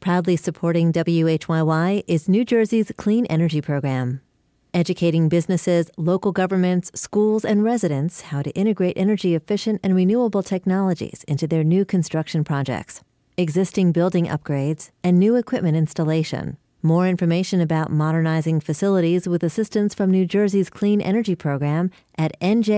Proudly supporting WHYY is New Jersey's Clean Energy Program, educating businesses, local governments, schools, and residents how to integrate energy-efficient and renewable technologies into their new construction projects, existing building upgrades, and new equipment installation. More information about modernizing facilities with assistance from New Jersey's Clean Energy Program at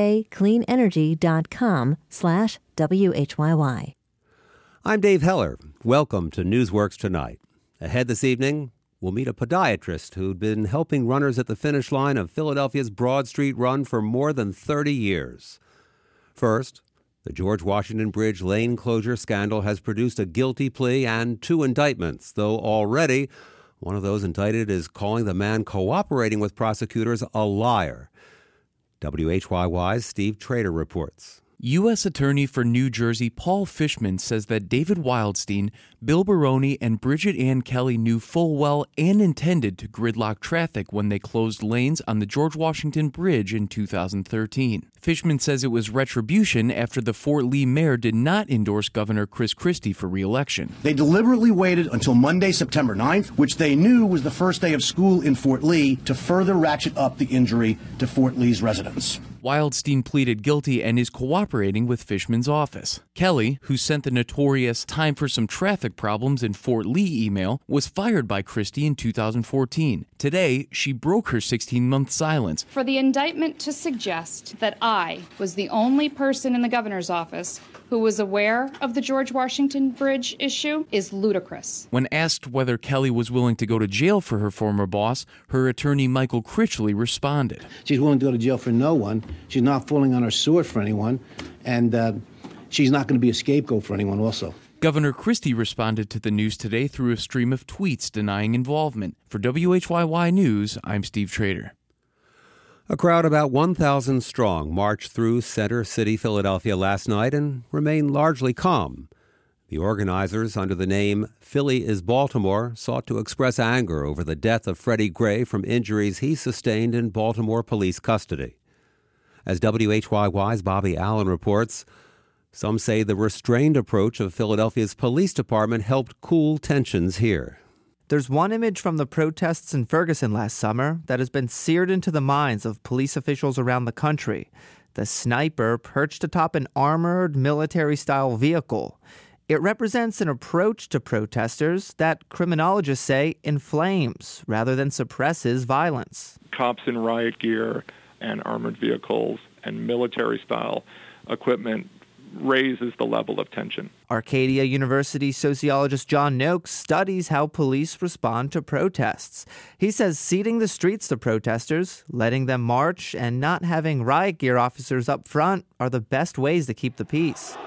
njcleanenergy.com/WHYY. I'm Dave Heller. Welcome to Newsworks Tonight. Ahead this evening, we'll meet a podiatrist who'd been helping runners at the finish line of Philadelphia's Broad Street Run for more than 30 years. First, the George Washington Bridge lane closure scandal has produced a guilty plea and 2 indictments, though already one of those indicted is calling the man cooperating with prosecutors a liar. WHYY's Steve Trader reports. U.S. Attorney for New Jersey Paul Fishman says that David Wildstein, Bill Baroni, and Bridget Ann Kelly knew full well and intended to gridlock traffic when they closed lanes on the George Washington Bridge in 2013. Fishman says it was retribution after the Fort Lee mayor did not endorse Governor Chris Christie for re-election. They deliberately waited until Monday, September 9th, which they knew was the first day of school in Fort Lee, to further ratchet up the injury to Fort Lee's residents. Wildstein pleaded guilty and is cooperating with Fishman's office. Kelly, who sent the notorious "time for some traffic problems" in Fort Lee email, was fired by Christie in 2014. Today, she broke her 16-month silence. For the indictment to suggest that I was the only person in the governor's office who was aware of the George Washington Bridge issue is ludicrous. When asked whether Kelly was willing to go to jail for her former boss, her attorney Michael Critchley responded. She's willing to go to jail for no one. She's not falling on her sword for anyone. And she's not going to be a scapegoat for anyone also. Governor Christie responded to the news today through a stream of tweets denying involvement. For WHYY News, I'm Steve Trader. A crowd about 1,000 strong marched through Center City, Philadelphia last night and remained largely calm. The organizers, under the name Philly is Baltimore, sought to express anger over the death of Freddie Gray from injuries he sustained in Baltimore police custody. As WHYY's Bobby Allen reports, some say the restrained approach of Philadelphia's police department helped cool tensions here. There's one image from the protests in Ferguson last summer that has been seared into the minds of police officials around the country. The sniper perched atop an armored military-style vehicle. It represents an approach to protesters that criminologists say inflames rather than suppresses violence. Cops in riot gear and armored vehicles and military-style equipment raises the level of tension. Arcadia University sociologist John Noakes studies how police respond to protests. He says seating the streets to protesters, letting them march, and not having riot gear officers up front are the best ways to keep the peace.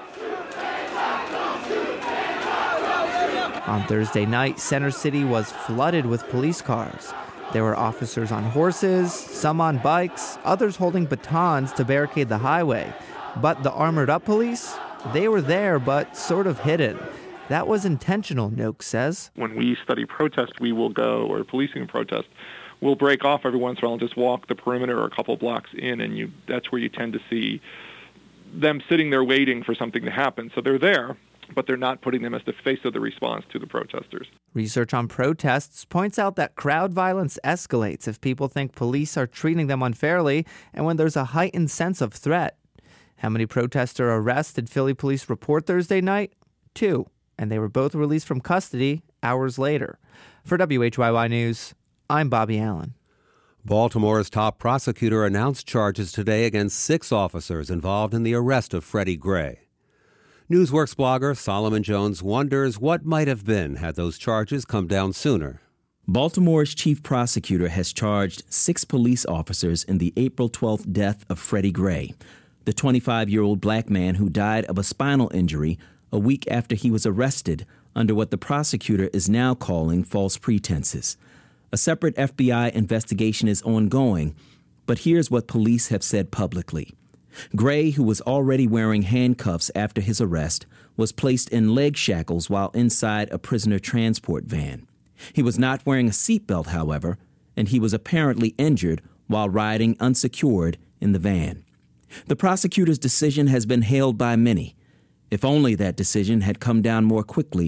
On Thursday night, Center City was flooded with police cars. There were officers on horses, some on bikes, others holding batons to barricade the highway. But the armored-up police, they were there but sort of hidden. That was intentional, Noakes says. When we study protest, we will go, or policing a protest, we'll break off every once in a while and just walk the perimeter or a couple blocks in, and that's where you tend to see them sitting there waiting for something to happen. So they're there, but they're not putting them as the face of the response to the protesters. Research on protests points out that crowd violence escalates if people think police are treating them unfairly and when there's a heightened sense of threat. How many protester arrests did Philly police report Thursday night? 2, and they were both released from custody hours later. For WHYY News, I'm Bobby Allen. Baltimore's top prosecutor announced charges today against 6 officers involved in the arrest of Freddie Gray. Newsworks blogger Solomon Jones wonders what might have been had those charges come down sooner. Baltimore's chief prosecutor has charged 6 police officers in the April 12th death of Freddie Gray, the 25-year-old black man who died of a spinal injury a week after he was arrested under what the prosecutor is now calling false pretenses. A separate FBI investigation is ongoing, but here's what police have said publicly. Gray, who was already wearing handcuffs after his arrest, was placed in leg shackles while inside a prisoner transport van. He was not wearing a seatbelt, however, and he was apparently injured while riding unsecured in the van. The prosecutor's decision has been hailed by many. If only that decision had come down more quickly,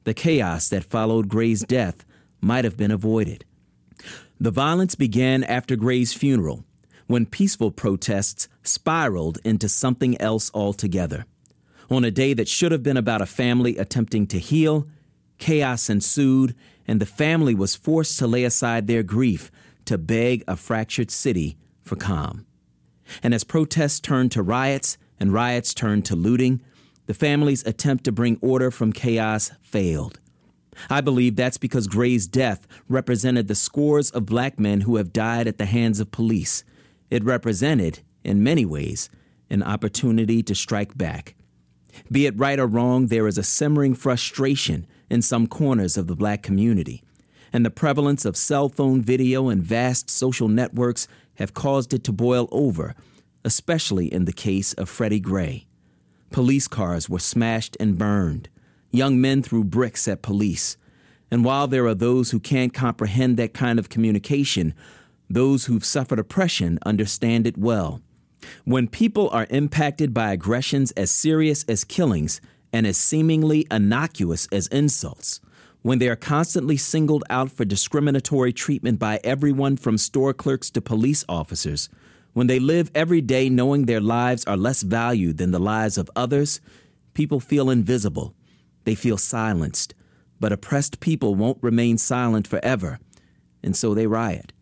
The chaos that followed Gray's death might have been avoided. The violence began after Gray's funeral, when peaceful protests spiraled into something else altogether. On a day that should have been about a family attempting to heal, chaos ensued, and the family was forced to lay aside their grief to beg a fractured city for calm. And as protests turned to riots and riots turned to looting, the family's attempt to bring order from chaos failed. I believe that's because Gray's death represented the scores of black men who have died at the hands of police. It represented, in many ways, an opportunity to strike back. Be it right or wrong, there is a simmering frustration in some corners of the black community, and the prevalence of cell phone video and vast social networks have caused it to boil over, especially in the case of Freddie Gray. Police cars were smashed and burned. Young men threw bricks at police. And while there are those who can't comprehend that kind of communication, those who've suffered oppression understand it well. When people are impacted by aggressions as serious as killings and as seemingly innocuous as insults, when they are constantly singled out for discriminatory treatment by everyone from store clerks to police officers, when they live every day knowing their lives are less valued than the lives of others, people feel invisible. They feel silenced. But oppressed people won't remain silent forever, and so they riot.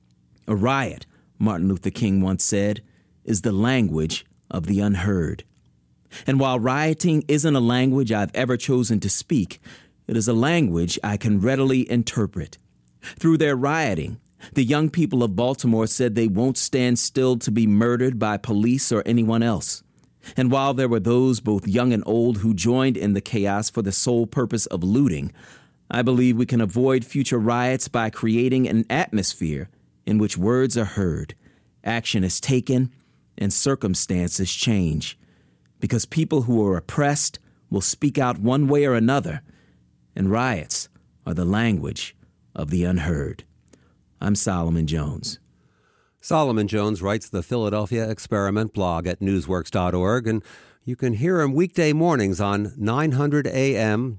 A riot, Martin Luther King once said, is the language of the unheard. And while rioting isn't a language I've ever chosen to speak, it is a language I can readily interpret. Through their rioting, the young people of Baltimore said they won't stand still to be murdered by police or anyone else. And while there were those, both young and old, who joined in the chaos for the sole purpose of looting, I believe we can avoid future riots by creating an atmosphere in which words are heard, action is taken, and circumstances change. Because people who are oppressed will speak out one way or another, and riots are the language of the unheard. I'm Solomon Jones. Solomon Jones writes the Philadelphia Experiment blog at newsworks.org, and you can hear him weekday mornings on 900 AM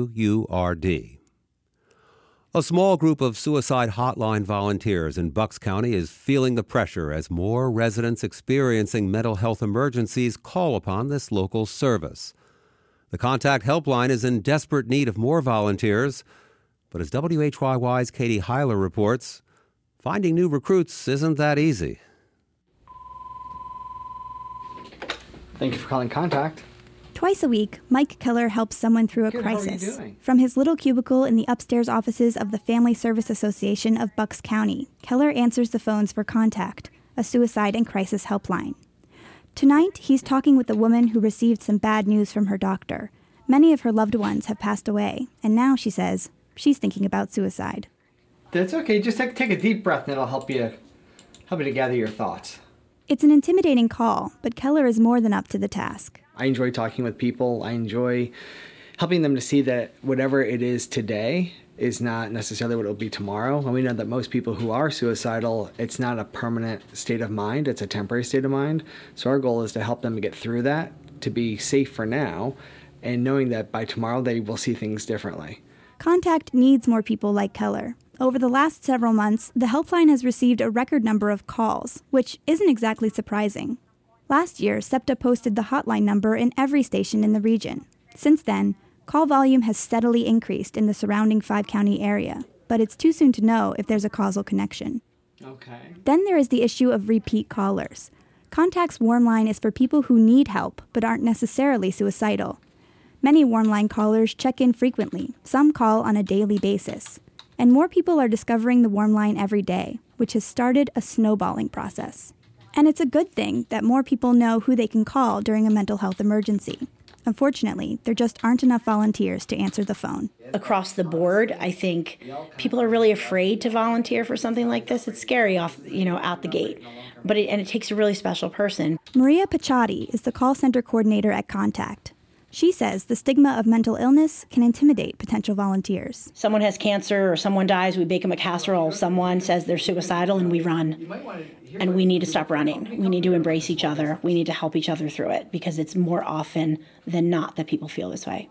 WURD. A small group of suicide hotline volunteers in Bucks County is feeling the pressure as more residents experiencing mental health emergencies call upon this local service. The Contact Helpline is in desperate need of more volunteers, but as WHYY's Katie Heiler reports, finding new recruits isn't that easy. Thank you for calling Contact. Twice a week, Mike Keller helps someone through a crisis. How are you doing? From his little cubicle in the upstairs offices of the Family Service Association of Bucks County, Keller answers the phones for Contact, a suicide and crisis helpline. Tonight, he's talking with a woman who received some bad news from her doctor. Many of her loved ones have passed away, and now, she says, she's thinking about suicide. That's okay. Just take a deep breath, and it'll help you to gather your thoughts. It's an intimidating call, but Keller is more than up to the task. I enjoy talking with people. I enjoy helping them to see that whatever it is today is not necessarily what it will be tomorrow. And we know that most people who are suicidal, it's not a permanent state of mind. It's a temporary state of mind. So our goal is to help them get through that, to be safe for now, and knowing that by tomorrow they will see things differently. Contact needs more people like Keller. Over the last several months, the helpline has received a record number of calls, which isn't exactly surprising. Last year, SEPTA posted the hotline number in every station in the region. Since then, call volume has steadily increased in the surrounding 5-county area, but it's too soon to know if there's a causal connection. Okay. Then there is the issue of repeat callers. Contact's warm line is for people who need help but aren't necessarily suicidal. Many warm line callers check in frequently. Some call on a daily basis. And more people are discovering the warm line every day, which has started a snowballing process. And it's a good thing that more people know who they can call during a mental health emergency. Unfortunately, there just aren't enough volunteers to answer the phone. Across the board, I think people are really afraid to volunteer for something like this. It's scary out the gate, but it takes a really special person. Maria Paciotti is the call center coordinator at Contact. She says the stigma of mental illness can intimidate potential volunteers. Someone has cancer or someone dies, we bake them a casserole. Someone says they're suicidal and we run. And we need to stop running. We need to embrace each other. We need to help each other through it because it's more often than not that people feel this way.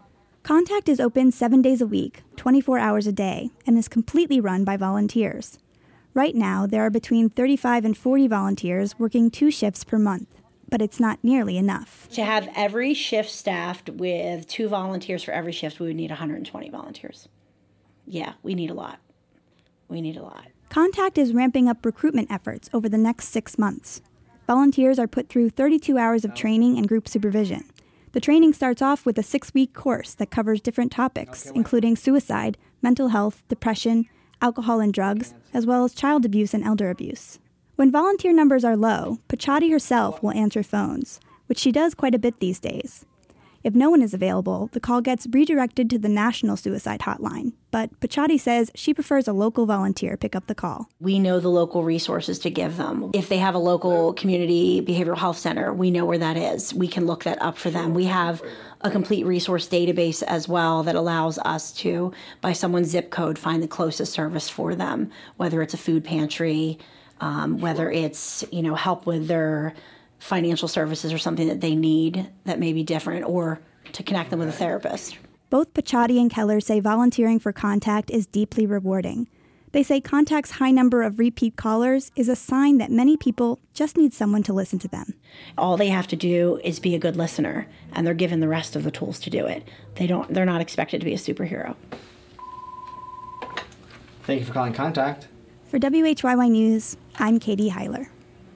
Contact is open 7 days a week, 24 hours a day, and is completely run by volunteers. Right now, there are between 35 and 40 volunteers working 2 shifts per month, but it's not nearly enough. To have every shift staffed with 2 volunteers for every shift, we would need 120 volunteers. Yeah, we need a lot. Contact is ramping up recruitment efforts over the next 6 months. Volunteers are put through 32 hours of training and group supervision. The training starts off with a 6-week course that covers different topics, including suicide, mental health, depression, alcohol and drugs, as well as child abuse and elder abuse. When volunteer numbers are low, Pachati herself will answer phones, which she does quite a bit these days. If no one is available, the call gets redirected to the National Suicide Hotline, but Pachati says she prefers a local volunteer pick up the call. We know the local resources to give them. If they have a local community behavioral health center, we know where that is. We can look that up for them. We have a complete resource database as well that allows us to, by someone's zip code, find the closest service for them, whether it's a food pantry, whether it's, help with their financial services or something that they need that may be different, or to connect them with a therapist. Both Pachati and Keller say volunteering for Contact is deeply rewarding. They say Contact's high number of repeat callers is a sign that many people just need someone to listen to them. All they have to do is be a good listener, and they're given the rest of the tools to do it. They're not expected to be a superhero. Thank you for calling Contact. For WHYY News, I'm Katie Heiler.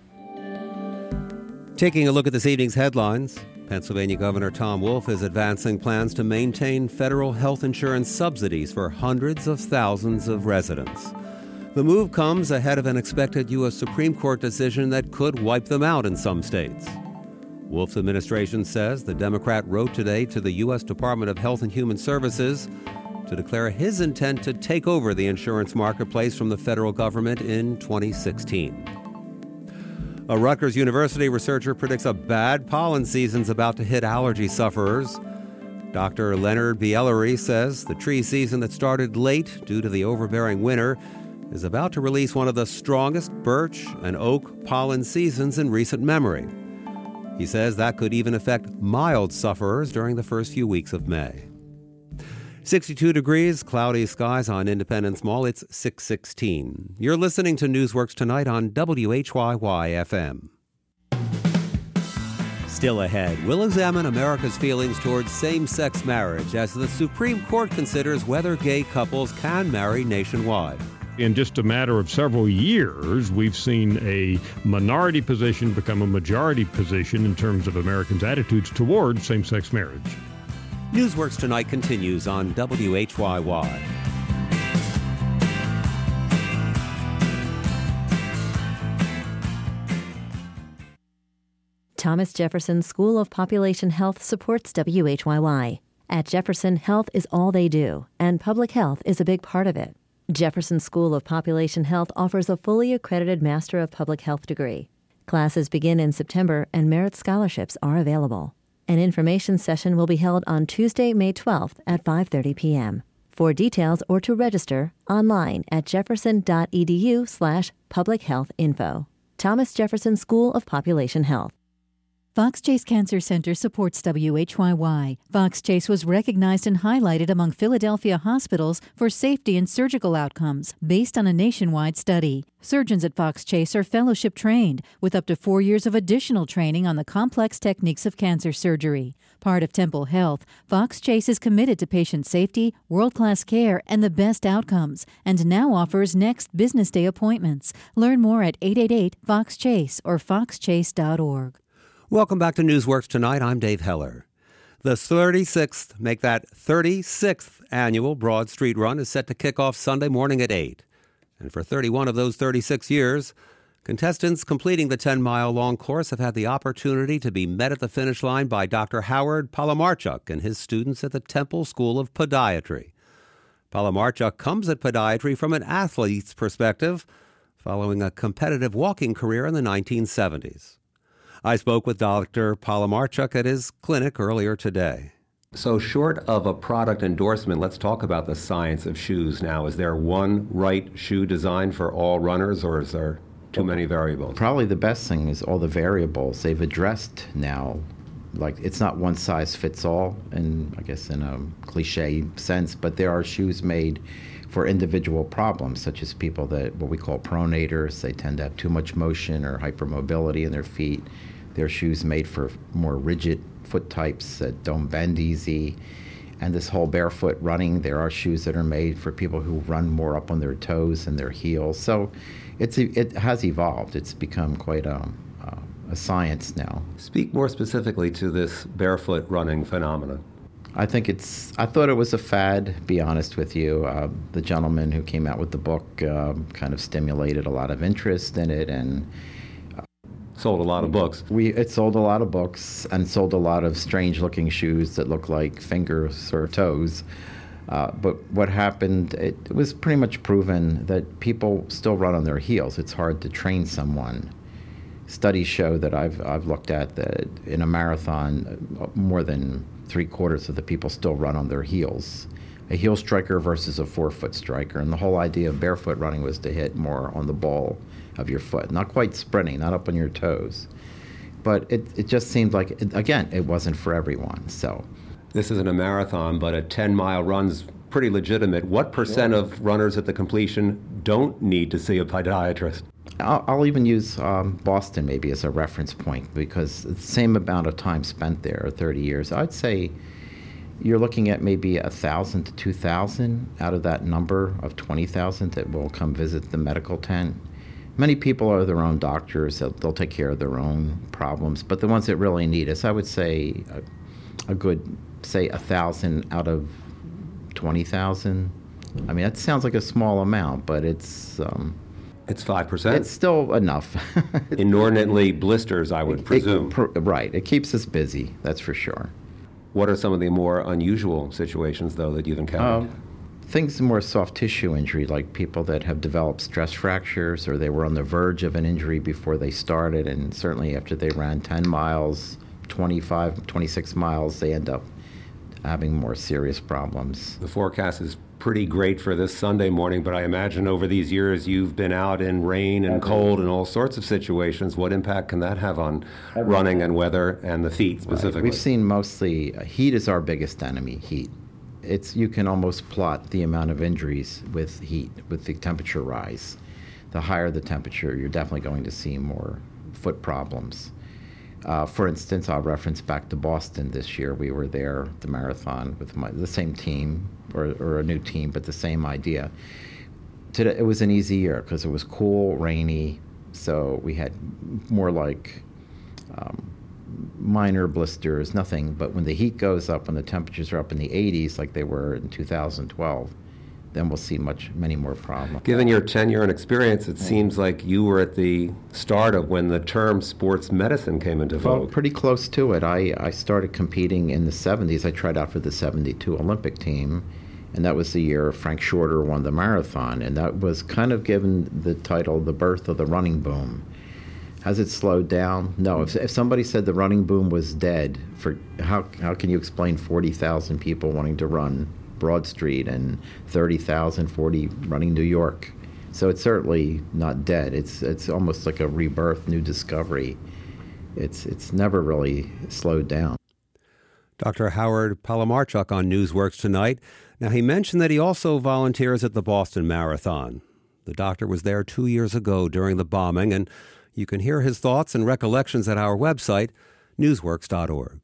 Taking a look at this evening's headlines, Pennsylvania Governor Tom Wolf is advancing plans to maintain federal health insurance subsidies for hundreds of thousands of residents. The move comes ahead of an expected U.S. Supreme Court decision that could wipe them out in some states. Wolf's administration says the Democrat wrote today to the U.S. Department of Health and Human Services to declare his intent to take over the insurance marketplace from the federal government in 2016. A Rutgers University researcher predicts a bad pollen season's about to hit allergy sufferers. Dr. Leonard Biellery says the tree season that started late due to the overbearing winter is about to release one of the strongest birch and oak pollen seasons in recent memory. He says that could even affect mild sufferers during the first few weeks of May. 62 degrees, cloudy skies on Independence Mall. It's 6:16. You're listening to Newsworks Tonight on WHYY-FM. Still ahead, we'll examine America's feelings towards same-sex marriage as the Supreme Court considers whether gay couples can marry nationwide. In just a matter of several years, we've seen a minority position become a majority position in terms of Americans' attitudes towards same-sex marriage. Newsworks Tonight continues on WHYY. Thomas Jefferson School of Population Health supports WHYY. At Jefferson, health is all they do, and public health is a big part of it. Jefferson School of Population Health offers a fully accredited Master of Public Health degree. Classes begin in September, and merit scholarships are available. An information session will be held on Tuesday, May 12th at 5:30 p.m. For details or to register, online at jefferson.edu/publichealthinfo. Thomas Jefferson School of Population Health. Fox Chase Cancer Center supports WHYY. Fox Chase was recognized and highlighted among Philadelphia hospitals for safety and surgical outcomes based on a nationwide study. Surgeons at Fox Chase are fellowship trained with up to 4 years of additional training on the complex techniques of cancer surgery. Part of Temple Health, Fox Chase is committed to patient safety, world-class care, and the best outcomes, and now offers next business day appointments. Learn more at 888-FOX-CHASE or foxchase.org. Welcome back to Newsworks Tonight. I'm Dave Heller. The 36th annual Broad Street Run is set to kick off Sunday morning at 8. And for 31 of those 36 years, contestants completing the 10-mile-long course have had the opportunity to be met at the finish line by Dr. Howard Palamarchuk and his students at the Temple School of Podiatry. Palamarchuk comes at podiatry from an athlete's perspective, following a competitive walking career in the 1970s. I spoke with Dr. Palamarchuk at his clinic earlier today. So short of a product endorsement, let's talk about the science of shoes now. Is there one right shoe design for all runners, or is there too many variables? Probably the best thing is all the variables. They've addressed now like it's not one size fits all, and I guess in a cliche sense, but there are shoes made for individual problems, such as people that what we call pronators. They tend to have too much motion or hypermobility in their feet. There are shoes made for more rigid foot types that don't bend easy. And this whole barefoot running, there are shoes that are made for people who run more up on their toes and their heels. So it has evolved. It's become quite a science now. Speak more specifically to this barefoot running phenomenon. I thought it was a fad, be honest with you. The gentleman who came out with the book kind of stimulated a lot of interest in it and sold a lot of books. It sold a lot of books and sold a lot of strange-looking shoes that look like fingers or toes. But what happened, it was pretty much proven that people still run on their heels. It's hard to train someone. Studies show that I've looked at that in a marathon, more than 3/4 of the people still run on their heels. A heel striker versus a forefoot striker. And the whole idea of barefoot running was to hit more on the ball of your foot. Not quite sprinting, not up on your toes. But it just seemed like, it wasn't for everyone. So this isn't a marathon, but a 10-mile run's pretty legitimate. What percent of runners at the completion don't need to see a podiatrist? I'll even use Boston maybe as a reference point, because the same amount of time spent there, 30 years, I'd say you're looking at maybe 1,000 to 2,000 out of that number of 20,000 that will come visit the medical tent. Many people are their own doctors. They'll take care of their own problems. But the ones that really need us, I would say a good, say, 1,000 out of 20,000. I mean, that sounds like a small amount, but it's 5%? It's still enough. Inordinately blisters, I would presume. Right. It keeps us busy, that's for sure. What are some of the more unusual situations, though, that you've encountered? Things more soft tissue injury, like people that have developed stress fractures or they were on the verge of an injury before they started, and certainly after they ran 10 miles, 25, 26 miles, they end up having more serious problems. The forecast is pretty great for this Sunday morning, but I imagine over these years you've been out in rain and cold and all sorts of situations. What impact can that have on running and weather and the feet specifically? Right. We've seen mostly heat is our biggest enemy, heat. You can almost plot the amount of injuries with heat, with the temperature rise. The higher the temperature, you're definitely going to see more foot problems. For instance, I'll reference back to Boston this year. We were there, the marathon, with the same team, or a new team, but the same idea. Today, it was an easy year because it was cool, rainy, so we had more like minor blisters, nothing. But when the heat goes up, when the temperatures are up in the 80s like they were in 2012, then we'll see many more problems. Given your tenure and experience, it seems like you were at the start of when the term sports medicine came into vogue. Well, pretty close to it. I started competing in the 70s. I tried out for the 72 Olympic team, and that was the year Frank Shorter won the marathon, and that was kind of given the title, the birth of the running boom. Has it slowed down? No. If somebody said the running boom was dead, how can you explain 40,000 people wanting to run Broad Street and 30,000, 40 running New York? So it's certainly not dead. It's almost like a rebirth, new discovery. It's never really slowed down. Dr. Howard Palamarchuk on Newsworks tonight. Now, he mentioned that he also volunteers at the Boston Marathon. The doctor was there 2 years ago during the bombing, and you can hear his thoughts and recollections at our website, newsworks.org.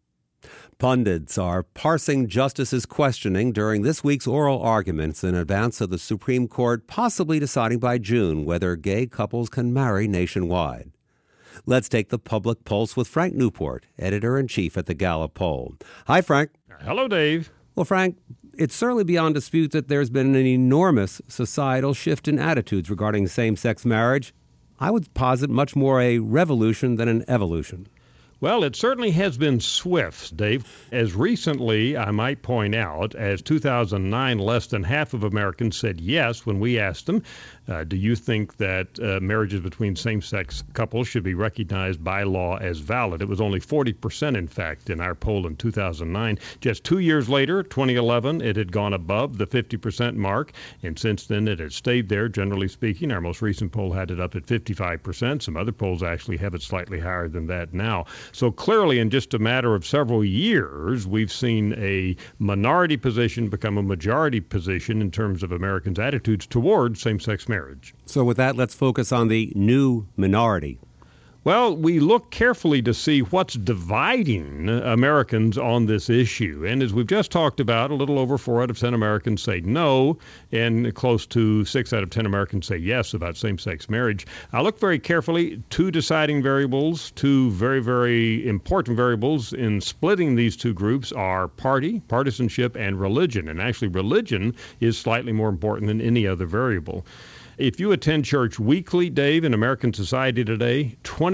Pundits are parsing justices' questioning during this week's oral arguments in advance of the Supreme Court possibly deciding by June whether gay couples can marry nationwide. Let's take the public pulse with Frank Newport, editor-in-chief at the Gallup poll. Hi, Frank. Hello, Dave. Well, Frank, it's certainly beyond dispute that there's been an enormous societal shift in attitudes regarding same-sex marriage. I would posit much more a revolution than an evolution. Well, it certainly has been swift, Dave. As recently, I might point out, as 2009, less than half of Americans said yes when we asked them, do you think that marriages between same-sex couples should be recognized by law as valid? It was only 40%, in fact, in our poll in 2009. Just 2 years later, 2011, it had gone above the 50% mark, and since then it has stayed there, generally speaking. Our most recent poll had it up at 55%. Some other polls actually have it slightly higher than that now. So clearly, in just a matter of several years, we've seen a minority position become a majority position in terms of Americans' attitudes towards same-sex marriage. So with that, let's focus on the new minority. Well, we look carefully to see what's dividing Americans on this issue. And as we've just talked about, a little over 4 out of 10 Americans say no, and close to 6 out of 10 Americans say yes about same-sex marriage. I look very carefully. 2 deciding variables, 2 very, very important variables in splitting these 2 groups are partisanship, and religion. And actually, religion is slightly more important than any other variable. If you attend church weekly, Dave, in American society today,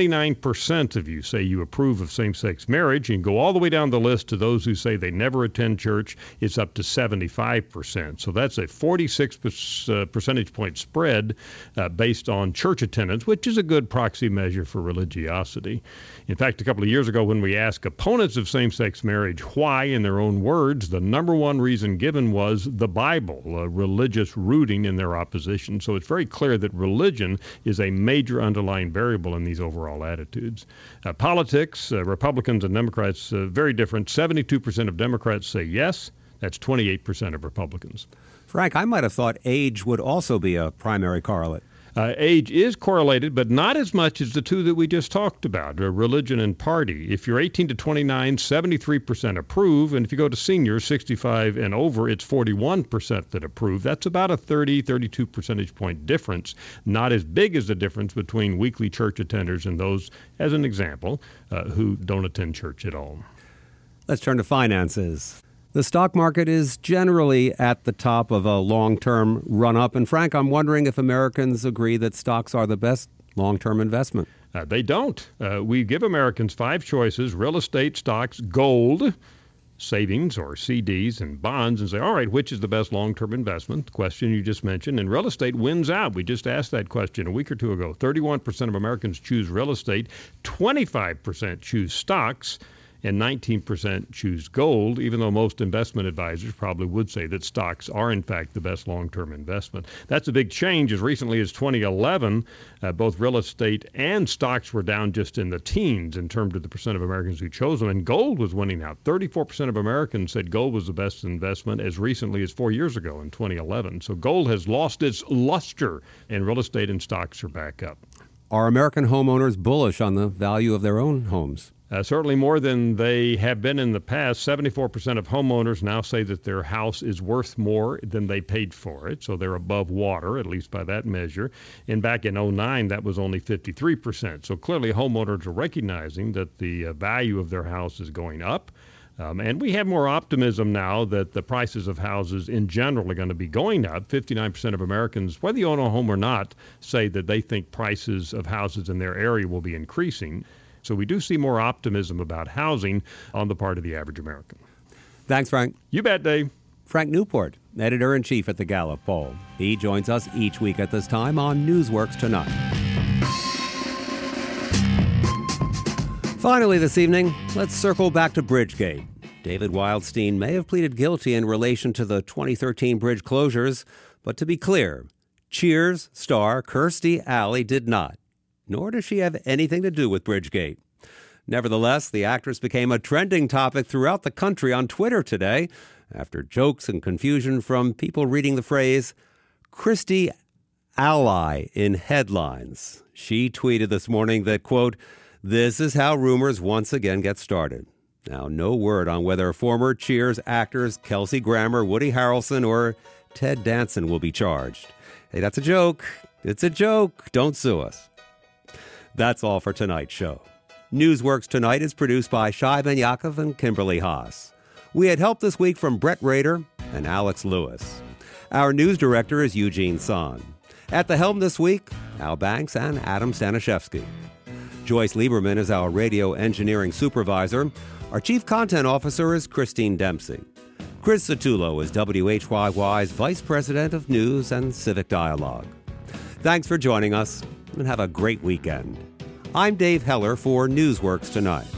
29% of you say you approve of same-sex marriage. You can go all the way down the list to those who say they never attend church. It's up to 75%. So that's a 46 percentage point spread based on church attendance, which is a good proxy measure for religiosity. In fact, a couple of years ago when we asked opponents of same-sex marriage why, in their own words, the number one reason given was the Bible, religious rooting in their opposition. So it's very clear that religion is a major underlying variable in these overall attitudes. Politics, Republicans and Democrats, very different. 72% of Democrats say yes. That's 28% of Republicans. Frank, I might have thought age would also be a primary correlate. Age is correlated, but not as much as the 2 that we just talked about, religion and party. If you're 18 to 29, 73% approve, and if you go to seniors, 65 and over, it's 41% that approve. That's about a 32 percentage point difference, not as big as the difference between weekly church attenders and those, as an example, who don't attend church at all. Let's turn to finances. The stock market is generally at the top of a long-term run-up. And Frank, I'm wondering if Americans agree that stocks are the best long-term investment. They don't. We give Americans 5 choices: real estate, stocks, gold, savings or CDs, and bonds, and say, all right, which is the best long-term investment? The question you just mentioned. And real estate wins out. We just asked that question a week or 2 ago. 31% of Americans choose real estate, 25% choose stocks, and 19% choose gold, even though most investment advisors probably would say that stocks are, in fact, the best long-term investment. That's a big change. As recently as 2011, both real estate and stocks were down just in the teens in terms of the percent of Americans who chose them, and gold was winning out. 34% of Americans said gold was the best investment as recently as 4 years ago in 2011. So gold has lost its luster, and real estate and stocks are back up. Are American homeowners bullish on the value of their own homes? Certainly more than they have been in the past. 74% of homeowners now say that their house is worth more than they paid for it, so they're above water, at least by that measure. And back in 2009, that was only 53%. So clearly homeowners are recognizing that the value of their house is going up. And we have more optimism now that the prices of houses in general are going to be going up. 59% of Americans, whether you own a home or not, say that they think prices of houses in their area will be increasing. So we do see more optimism about housing on the part of the average American. Thanks, Frank. You bet, Dave. Frank Newport, editor-in-chief at the Gallup Poll. He joins us each week at this time on Newsworks Tonight. Finally this evening, let's circle back to Bridgegate. David Wildstein may have pleaded guilty in relation to the 2013 bridge closures, but to be clear, Cheers star Kirstie Alley did not. Nor does she have anything to do with Bridgegate. Nevertheless, the actress became a trending topic throughout the country on Twitter today after jokes and confusion from people reading the phrase Kirstie Ally in headlines. She tweeted this morning that, quote, "This is how rumors once again get started." Now, no word on whether former Cheers actors Kelsey Grammer, Woody Harrelson, or Ted Danson will be charged. Hey, that's a joke. It's a joke. Don't sue us. That's all for tonight's show. Newsworks Tonight is produced by Shai Ben Yaakov and Kimberly Haas. We had help this week from Brett Rader and Alex Lewis. Our news director is Eugene Son. At the helm this week, Al Banks and Adam Staniszewski. Joyce Lieberman is our radio engineering supervisor. Our chief content officer is Christine Dempsey. Chris Satullo is WHYY's Vice President of News and Civic Dialogue. Thanks for joining us, and have a great weekend. I'm Dave Heller for Newsworks Tonight.